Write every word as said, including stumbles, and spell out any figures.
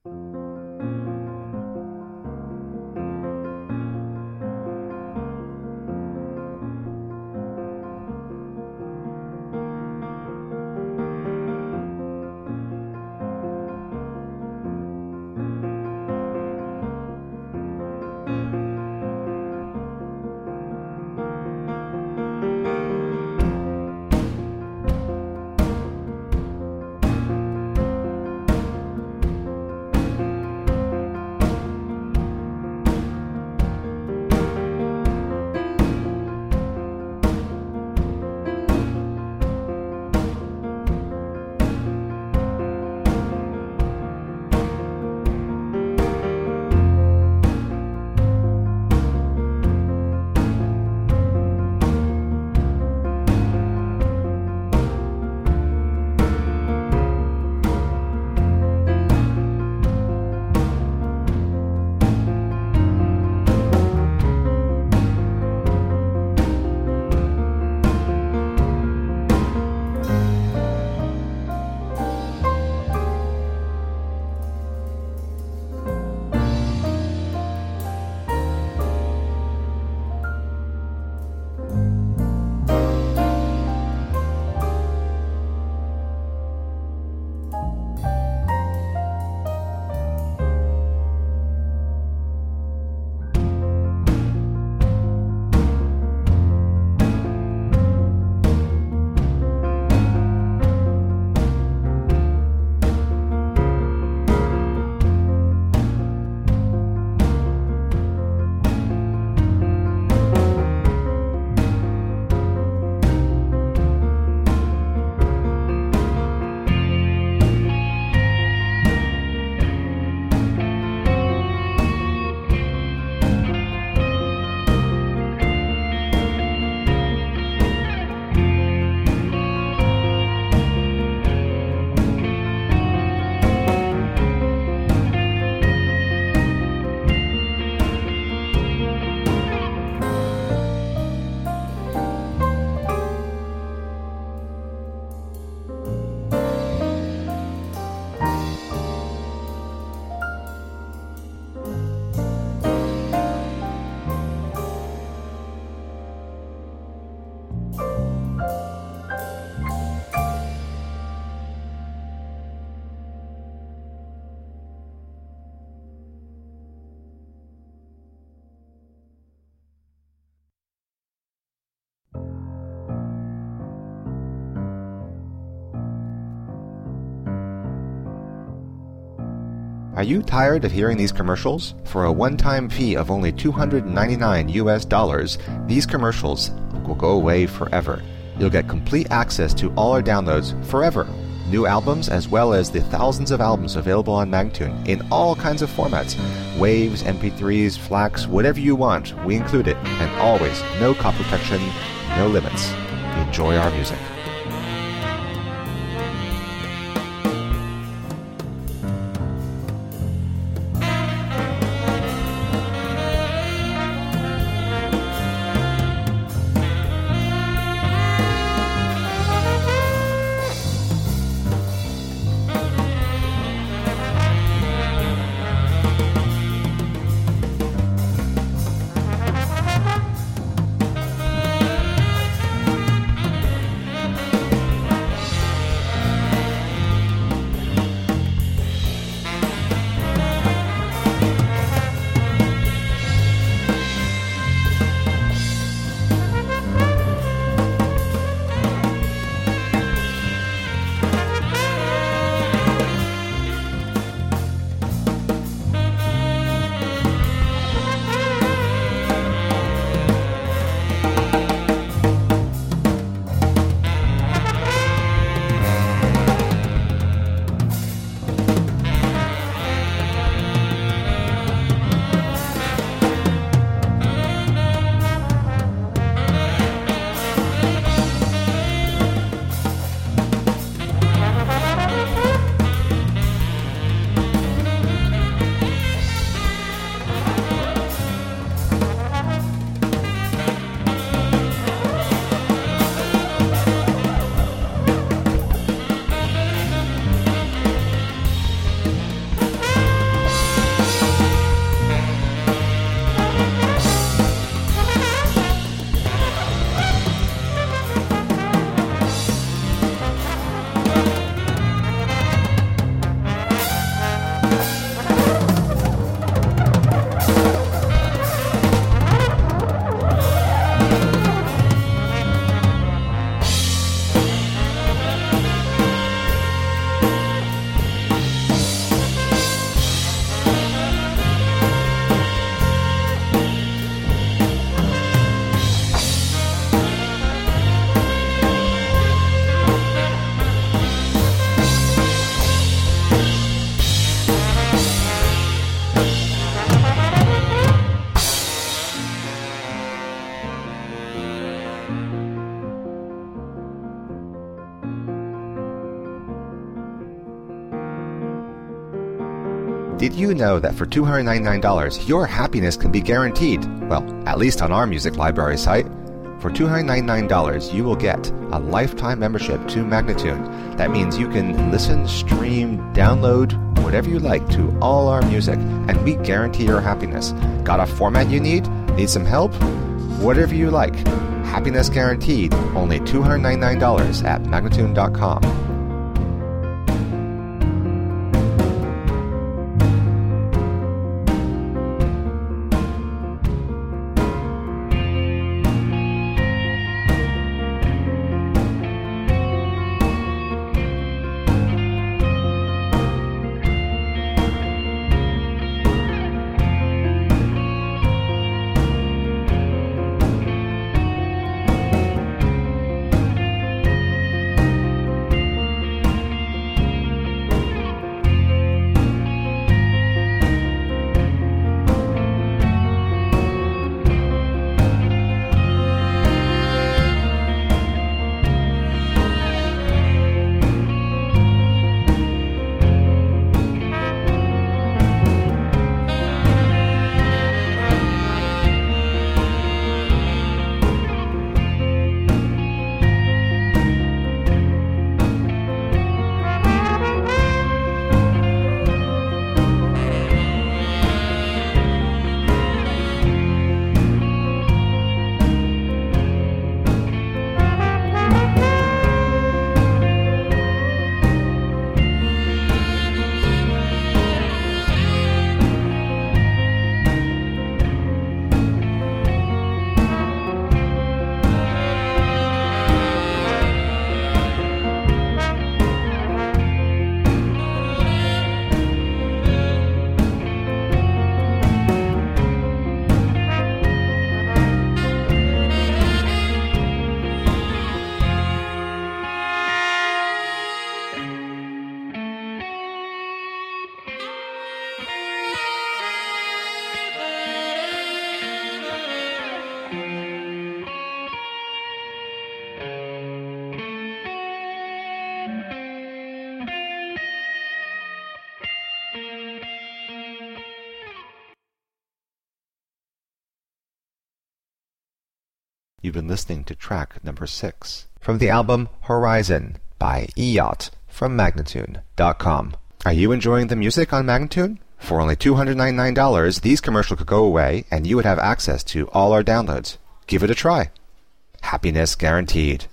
Are you tired of hearing these commercials? For a one-time fee of only two hundred ninety-nine U S dollars, these commercials will go away forever. You'll get complete access to all our downloads forever. New albums as well as the thousands of albums available on Magtune in all kinds of formats. Waves, M P threes, FLACs, whatever you want, we include it. And always, no copy protection, no limits. Enjoy our music. Did you know that for two hundred ninety-nine dollars, your happiness can be guaranteed? Well, at least on our music library site. For two hundred ninety-nine dollars, you will get a lifetime membership to Magnatune. That means you can listen, stream, download, whatever you like to all our music, and we guarantee your happiness. Got a format you need? Need some help? Whatever you like. Happiness guaranteed. Only two hundred ninety-nine dollars at Magnatune dot com. You've been listening to track number six from the album Horizon by Eyacht from Magnatune dot com. Are you enjoying the music on Magnatune? For only two hundred ninety-nine dollars, these commercials could go away and you would have access to all our downloads. Give it a try. Happiness guaranteed.